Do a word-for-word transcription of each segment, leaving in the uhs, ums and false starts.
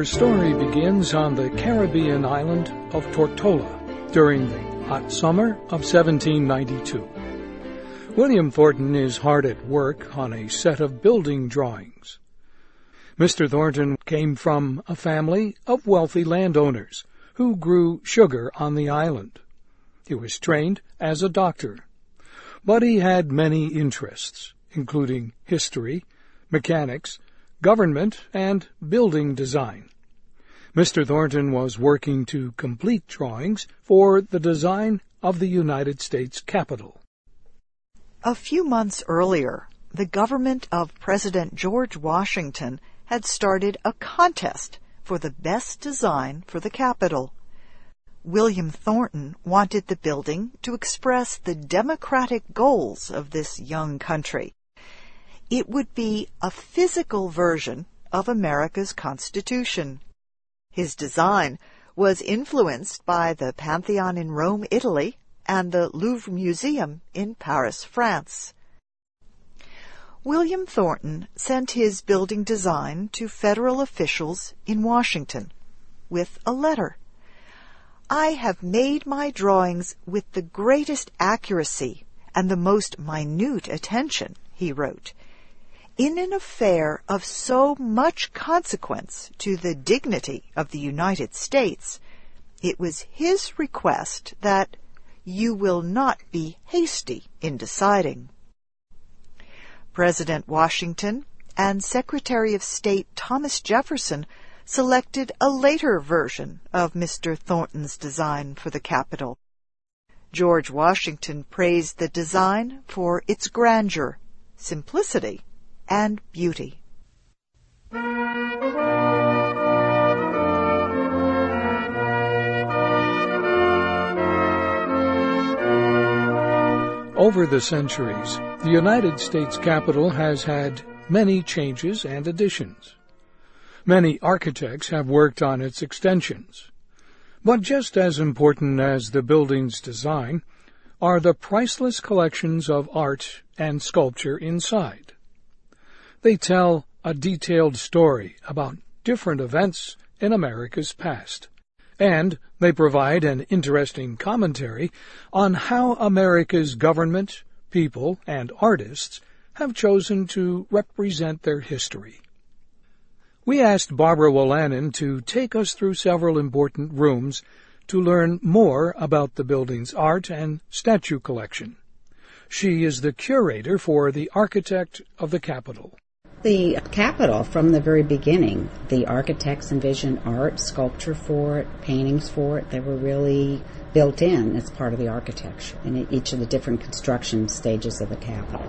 Our story begins on the Caribbean island of Tortola during the hot summer of seventeen ninety-two. William Thornton is hard at work on a set of building drawings. Mister Thornton came from a family of wealthy landowners who grew sugar on the island. He was trained as a doctor, but he had many interests, including history, mechanics, government, and building design. Mister Thornton was working to complete drawings for the design of the United States Capitol. A few months earlier, the government of President George Washington had started a contest for the best design for the Capitol. William Thornton wanted the building to express the democratic goals of this young country. It would be a physical version of America's Constitution. His design was influenced by the Pantheon in Rome, Italy, and the Louvre Museum in Paris, France. William Thornton sent his building design to federal officials in Washington with a letter. "I have made my drawings with the greatest accuracy and the most minute attention," he wrote. "In an affair of so much consequence to the dignity of the United States, it was his request that you will not be hasty in deciding." President Washington and Secretary of State Thomas Jefferson selected a later version of Mister Thornton's design for the Capitol. George Washington praised the design for its grandeur, simplicity, and beauty. Over the centuries, the United States Capitol has had many changes and additions. Many architects have worked on its extensions. But just as important as the building's design are the priceless collections of art and sculpture inside. They tell a detailed story about different events in America's past, and they provide an interesting commentary on how America's government, people, and artists have chosen to represent their history. We asked Barbara Wolanin to take us through several important rooms to learn more about the building's art and statue collection. She is the curator for the architect of the Capitol. The Capitol, from the very beginning, the architects envisioned art, sculpture for it, paintings for it. They were really built in as part of the architecture in each of the different construction stages of the Capitol.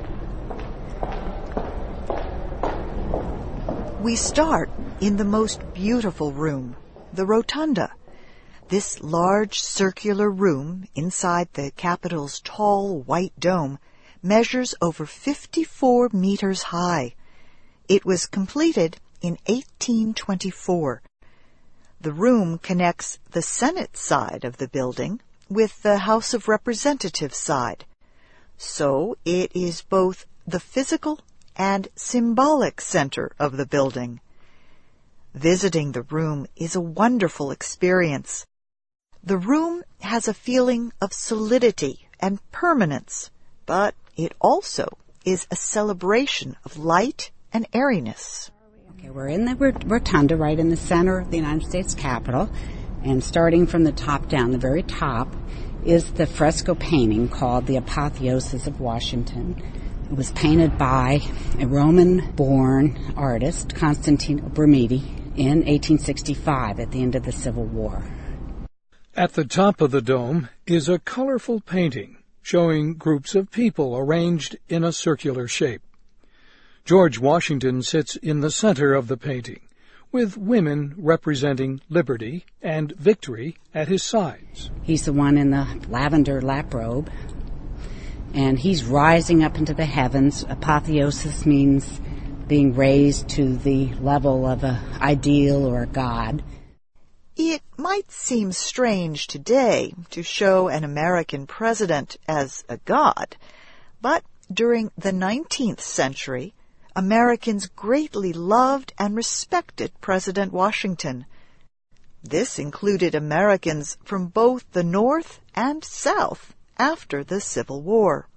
We start in the most beautiful room, the Rotunda. This large circular room inside the Capitol's tall white dome measures over fifty-four meters high. It was completed in eighteen twenty-four. The room connects the Senate side of the building with the House of Representatives side. So it is both the physical and symbolic center of the building. Visiting the room is a wonderful experience. The room has a feeling of solidity and permanence, but it also is a celebration of light and airiness. Okay, we're in the rotunda right in the center of the United States Capitol, and starting from the top down, the very top, is the fresco painting called The Apotheosis of Washington. It was painted by a Roman-born artist, Constantine Brumidi, in eighteen sixty-five at the end of the Civil War. At the top of the dome is a colorful painting showing groups of people arranged in a circular shape. George Washington sits in the center of the painting, with women representing liberty and victory at his sides. He's the one in the lavender lap robe, and he's rising up into the heavens. Apotheosis means being raised to the level of an ideal or a god. It might seem strange today to show an American president as a god, but during the nineteenth century, Americans greatly loved and respected President Washington. This included Americans from both the North and South after the Civil War.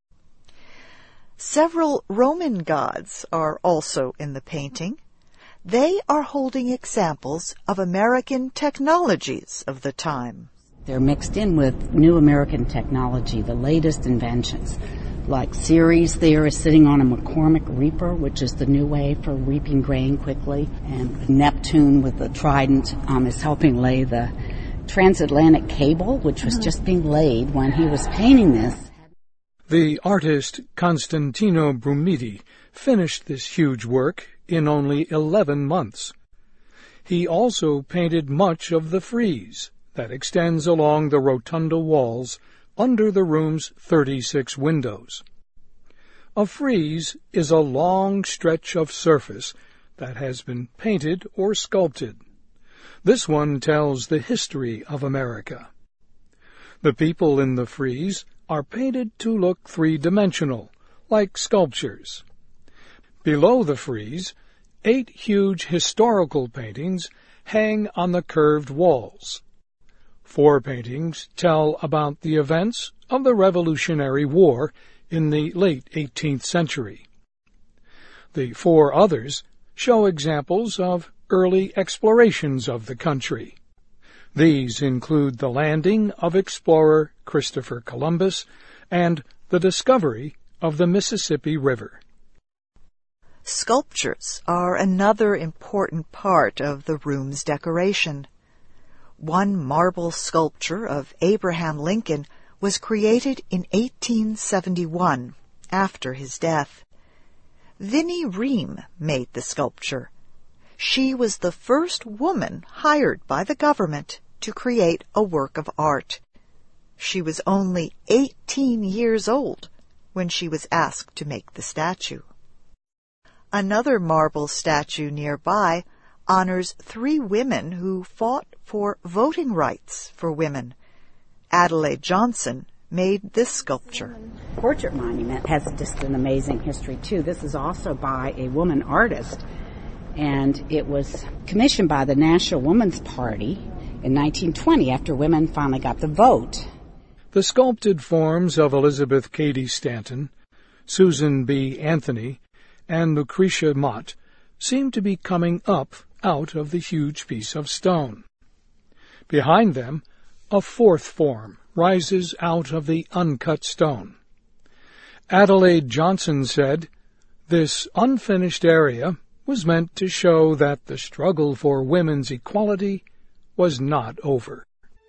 Several Roman gods are also in the painting. They are holding examples of American technologies of the time. They're mixed in with new American technology, the latest inventions. Like Ceres there is sitting on a McCormick reaper, which is the new way for reaping grain quickly. And Neptune with the trident um, is helping lay the transatlantic cable, which was just being laid when he was painting this. The artist Constantino Brumidi finished this huge work in only eleven months. He also painted much of the frieze that extends along the rotunda walls under the room's thirty-six windows. A frieze is a long stretch of surface that has been painted or sculpted. This one tells the history of America. The people in the frieze are painted to look three-dimensional, like sculptures. Below the frieze, eight huge historical paintings hang on the curved walls. Four paintings tell about the events of the Revolutionary War in the late eighteenth century. The four others show examples of early explorations of the country. These include the landing of explorer Christopher Columbus and the discovery of the Mississippi River. Sculptures are another important part of the room's decoration. One marble sculpture of Abraham Lincoln was created in eighteen seventy-one, after his death. Vinnie Ream made the sculpture. She was the first woman hired by the government to create a work of art. She was only eighteen years old when she was asked to make the statue. Another marble statue nearby honors three women who fought for voting rights for women. Adelaide Johnson made this sculpture. Portrait monument has just an amazing history, too. This is also by a woman artist, and it was commissioned by the National Woman's Party in nineteen twenty after women finally got the vote. The sculpted forms of Elizabeth Cady Stanton, Susan B. Anthony, and Lucretia Mott seem to be coming up out of the huge piece of stone. Behind them, a fourth form rises out of the uncut stone. Adelaide Johnson said, "This unfinished area was meant to show that the struggle for women's equality was not over."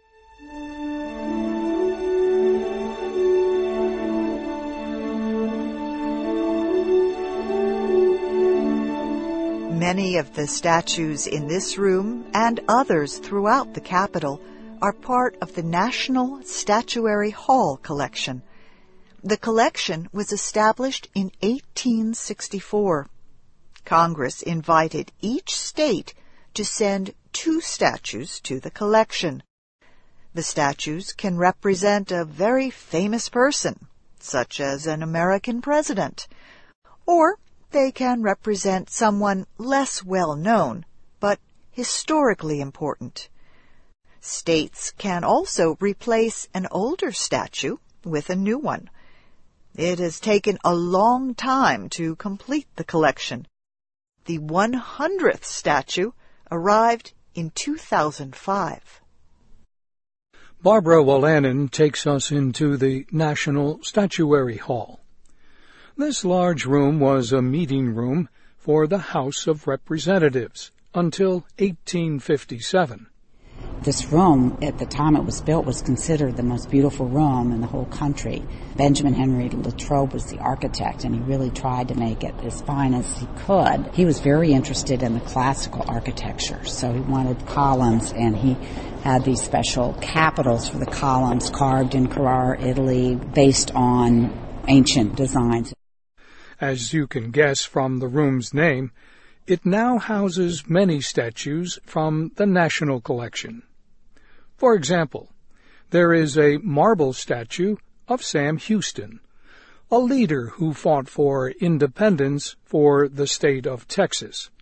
Many of the statues in this room and others throughout the Capitol are part of the National Statuary Hall collection. The collection was established in eighteen sixty-four. Congress invited each state to send two statues to the collection. The statues can represent a very famous person, such as an American president, or they can represent someone less well known, but historically important. States can also replace an older statue with a new one. It has taken a long time to complete the collection. The one hundredth statue arrived in two thousand five. Barbara Wolanin takes us into the National Statuary Hall. This large room was a meeting room for the House of Representatives until eighteen fifty-seven. This room, at the time it was built, was considered the most beautiful room in the whole country. Benjamin Henry Latrobe was the architect, and he really tried to make it as fine as he could. He was very interested in the classical architecture, so he wanted columns, and he had these special capitals for the columns carved in Carrara, Italy, based on ancient designs. As you can guess from the room's name, it now houses many statues from the National Collection. For example, there is a marble statue of Sam Houston, a leader who fought for independence for the state of Texas.